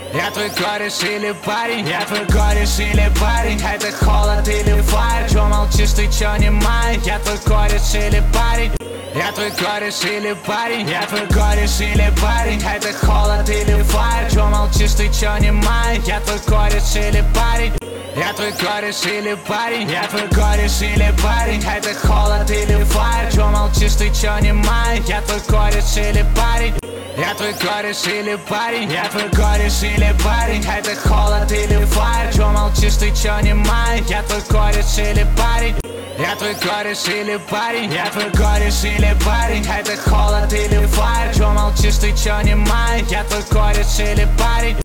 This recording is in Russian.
Я твой кореш или парень, я твой кореш или парень. Это холод или фаер, чё молчишь, ты чё не маешь? Я твой кореш или парень. Я твой кореш или парень, я твой кореш или парень. Это холод или фаер, чё молчишь, ты чё не маешь? Я твой кореш или парень. Я твой кореш или парень, я твой кореш или парень. Это холод или фаер, чё молчишь, ты чё не маешь? Я твой кореш или парень. Я твой кореш или парень, я твой кореш или парень. Это холод или фаер, чё молчишь, ты чё не маешь? Я твой кореш или парень. Я твой кореш или парень, я твой кореш или парень. Это холод или фаер, чё молчишь, ты чё не маешь? Я твой кореш или парень.